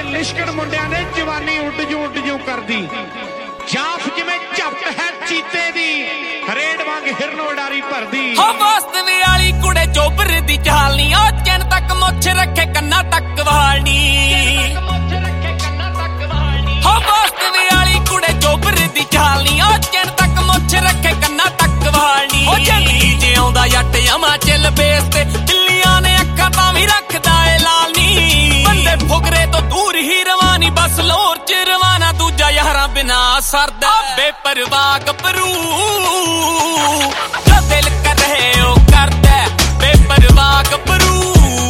ਲਿਸ਼ਕਣ ਮੁੰਡਿਆਂ ਨੇ ਜਵਾਨੀ ਉੱਡ ਜੂ ਕਰਦੀ ਜਾਫ ਜਿਵੇਂ ਝਪਟ ਹੈ ਚੀਤੇ ਦੀ ਰੇਡ ਵਾਂਗ ਹਿਰਨ ਉਡਾਰੀ ਭਰਦੀ ਹੋ ਵਾਸਤਵੀ ਵਾਲੀ ਕੁੜੇ ਚੋਬਰ ਦੀ ਚਾਲਨੀ ਉਹ ਚਿੰਨ ਤੱਕ ਮੁੱਛ ਰੱਖੇ ਕੰਨਾਂ ਤੱਕ ਵਾਲਨੀ ਹੋ ਵਾਸਤਵੀ ਵਾਲੀ ਕੁੜੇ ਚੋਬਰ ਦੀ ਚਾਲਨੀ ਉਹ ਚਿੰਨ ਤੱਕ ਮੁੱਛ ਰੱਖੇ ਕੰਨਾਂ ਤੱਕ ਵਾਲਨੀ ਉਹ ਜ਼ਿੰਦਗੀ ਜਿਉਂਦਾ ਜੱਟ ਜਮਾ ਚਿੱਲ ਬੇਸ ਤੇ ਦਿੱਲੀਆਂ ਨੇ ਅੱਖਾਂ ਤਾਂ ਵੀ ਰੱਖਦਾ ਏ ਲਾਲਨੀ ਬੰਦੇ ਫੁਕਰੇ ਤੋਂ ਦੂਰ ਹੀ ਰਵਾਨੀ ਬਸ ਲੋਰ ਚ ਰਵਾਨਾ ਦੂਜਾ ਯਾਰਾਂ ਬਿਨਾ ਸਰਦਾ ਬੇਪਰਵਾਹ ਗੱਭਰੂ ਜੋ ਦਿਲ ਕਰ ਰਹੇ ਉਹ ਕਰਦਾ ਬੇਪਰਵਾਹ ਗੱਭਰੂ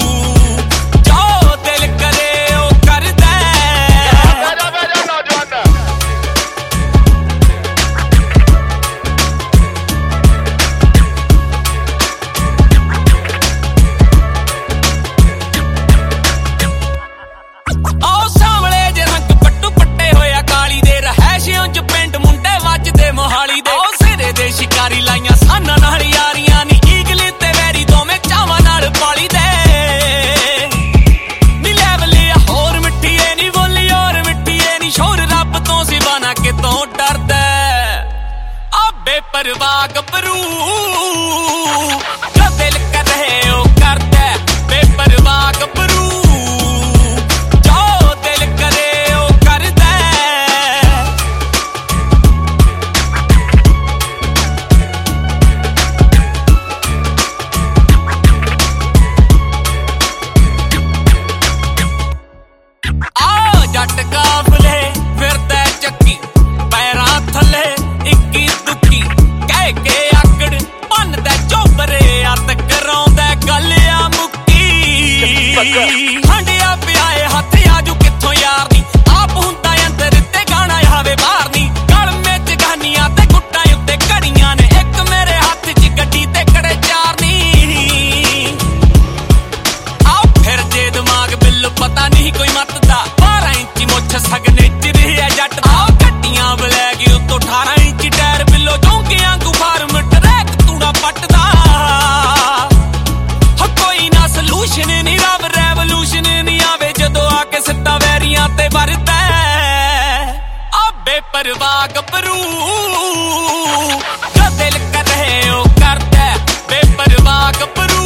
ਜੋ ਦਿਲ ਕਰੇ ਉਹ ਕਰਦਾ ਆਓ ਸਾਹਮਣੇ ਜੇ ਰੰਗ ਪੱਟੂ ਪੱਟੇ ਹੋਇਆ ਕਾਲੀ ਦੇ ਰਹਿਸ਼ਿਆਂ ਚ ਪਿੰਡ ਮੁੰਡੇ ਵੱਜਦੇ ਮੋਹਾਲੀ ਦੇ ਆਓ ਸਿਰੇ ਦੇ ਸ਼ਿਕਾਰੀ ਲਾਈਆਂ ਸਾਨਾਂ ਨਾਲ ਯਾਰੀਆਂ ਨੀ ਈਗਲੇ ਤੇ ਵੈਰੀ ਦੋਵੇਂ ਚਾਵਾਂ ਨਾਲ ਪਾਲੀ ਦੇ ਨੀ ਲੈਵਲਿਆ ਹੋਰ ਮਿੱਠੀਏ ਨੀ ਬੋਲੀ ਹੋਰ ਮਿੱਠੀਏ ਨੀ ਸ਼ੋਰ ਰੱਬ ਤੋਂ ਸਿਵਾ ਨਾ ਕਿਤੋਂ ਡਰਦਾ ਆ ਬੇਪਰਵਾਹ ਗੱਭਰੂ ਜੋ ਦਿਲ ਕਰ ਰਹੇ ਉਹ ਕਰਦਾ ਬੇਪਰਵਾਹ ਗੱਭਰੂ ਜੋ ਦਿਲ ਕਰੇ ਉਹ ਕਰਦਾ ਆ ਜੱਟ ਕਾਫਲੇ ਫਿਰਦਾ ਚੱਕੀ ਪੈਰਾਂ ਥੱਲੇ ਇੱਕੀ ਦੁੱਕੀ ਕਹਿ ਕੇ ਆਕੜ ਭੰਨਦਾ ਚੋਬਰੇ ਅੱਤ ਕਰਾਉਂਦਾ ਗੱਲ ਆ ਮੁੱਕੀ ਹੰਡਿਆ ਪਿਆਏ ਹੱਥ ਆਜੂ ਕਿੱਥੋਂ ਯਾਰ ਨੀ ਆਪ ਹੁੰਦਾ ਅੰਦਰ ਤੇ ਗਾਣਾ ਆਵੇ ਬਾਹਰ ਨੀ ਗਲ ਵਿੱਚ ਗਾਨੀਆਂ ਤੇ ਗੁੱਟਾਂ ਉੱਤੇ ਘੜੀਆਂ ਨੇ ਇੱਕ ਮੇਰੇ ਹੱਥ 'ਚ ਗੱਡੀ ਤੇ ਕੜੇ ਚਾਰ ਨੀ ਆਓ ਫਿਰ ਜੇ ਦਿਮਾਗ ਬਿੱਲ ਪਤਾ ਨਹੀਂ ਕੋਈ ਮੱਤ ਦਾ 12 ਇੰਚੀ ਮੁੱਛ ਸਗਨੇ ਚ ਰਿਹਾ ਜੱਟ ਦਾ ਗੱਡੀਆਂ ਬਲੈਗ ਉੱਤੋਂ 18 ਇੰਚੀ ਟਾਇਰ ਬਿੱਲੋ ਚੌਂਕਿਆਂ ਕੋ ਫਾਰਮ ਟਰੈਕ ਤੂੜਾ ਪੱਟਦਾ ਹੋ ਕੋਈ ਨਾ ਸਲੂਸ਼ਨ ਨਹੀਂ ਰੱਬ ਰੈਵੋਲੂਸ਼ਨ ਨਹੀਂ ਆਵੇ ਜਦੋਂ ਆ ਕੇ ਸਿੱਧਾ ਵੈਰੀਆਂ ਤੇ ਵਰਦਾ ਆ ਬੇਪਰਵਾਹ ਗੱਭਰੂ ਜੋ ਦਿਲ ਕਰ ਰਹੇ ਉਹ ਕਰਦਾ ਬੇਪਰਵਾਹ ਗੱਭਰੂ